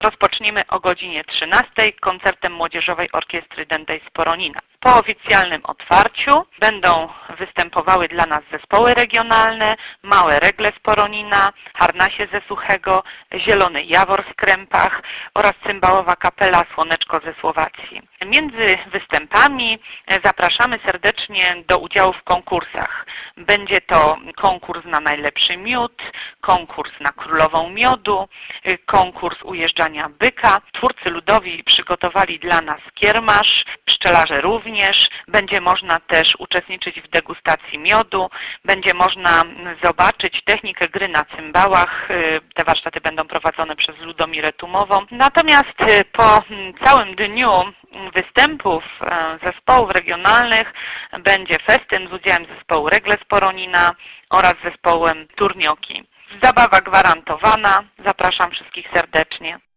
Rozpoczniemy o godzinie 13 koncertem Młodzieżowej Orkiestry Dętej z Poronina. Po oficjalnym otwarciu będą występowały dla nas zespoły regionalne, Małe Regle z Poronina, Harnasie ze Suchego, Zielony Jawor z Krępach oraz cymbałowa kapela Słoneczko ze Słowacji. Między występami zapraszamy serdecznie do udziału w konkursach. Będzie to konkurs na najlepszy miód, konkurs na królową miodu, konkurs ujeżdżania byka. Twórcy ludowi przygotowali dla nas kiermasz, pszczelarze również. Będzie można też uczestniczyć w degustacji miodu, będzie można zobaczyć technikę gry na cymbałach. Te warsztaty będą prowadzone przez Ludomirę Tumową. Natomiast po całym dniu występów zespołów regionalnych będzie festyn z udziałem zespołu Regle z Poronina oraz zespołem Turnioki. Zabawa gwarantowana. Zapraszam wszystkich serdecznie.